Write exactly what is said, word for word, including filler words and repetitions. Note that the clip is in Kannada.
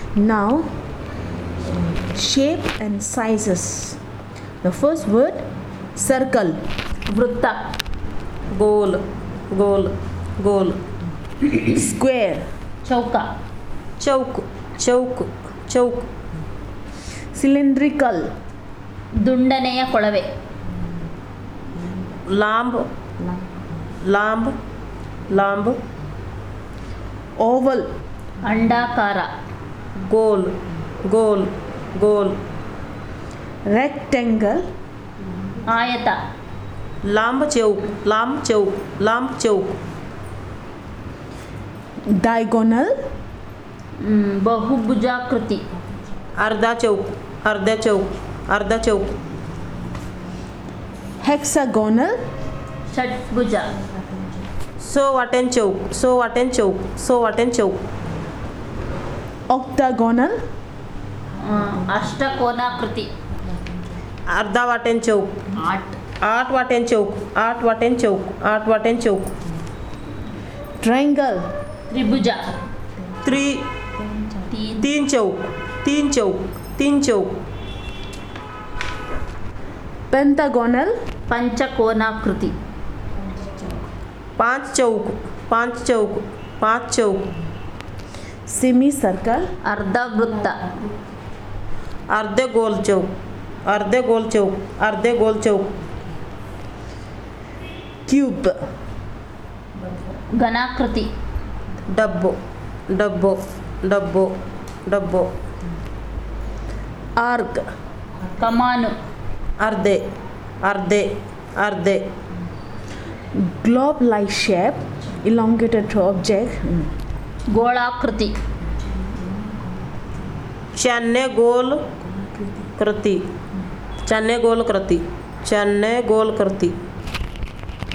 Now, shape and sizes. The first word, circle. ವೃತ್ತ, गोल गोल गोल Square. ಚೌಕ, चौक चौक चौक Cylindrical. ದುಂಡನೆಯ ಕೊಳವೆ, लांब लांब लांब Oval. ಅಂಡಾಕಾರ, गोल गोल गोल Rectangle. ಆಯತ, लांब चौक लांब चौक लांब चौक Diagonal. ಮ್, ಬಹುಭುಜಾಕೃತಿ, अर्धा चौक अर्धा चौक अर्धा चौक Hexagonal. ಷಟ್ಭುಜ, सो वाटेन चौक सो वाटेन चौक सो वाटेन चौक Octagonal. ಆ, ಅಷ್ಟಕೋನಾಕೃತಿ, अर्धा वाटेन चौक ಆಟ್, आठ वाटेन चौक आठ वाटेन चौक आठ वाटेन चौक Triangle. ತ್ರಿಭುಜ, त्री ತೀನ್, तीन चौक तीन चौक तीन चौक Pentagonal. ಪಂಚಕೋನಾಕೃತಿ, पाँच चौक पाँच चौक पाँच चौक Semicircle. ಅರ್ಧ ವೃತ್ತ, अर्धे गोल चौक अर्धे गोल चौक अर्धे गोल चौक Cube. ಘನಾಕೃತಿ, डब्बो डब्बो डब्बो डब्बो Arc. ಕಮಾನು, अर्धे अर्धे अर्धे Globe-like shape. Elongated object. Hmm. ಗೋಳಾಕೃತಿ, Channe गोल कृति चन्ने गोल कृति चन्ने गोल कृति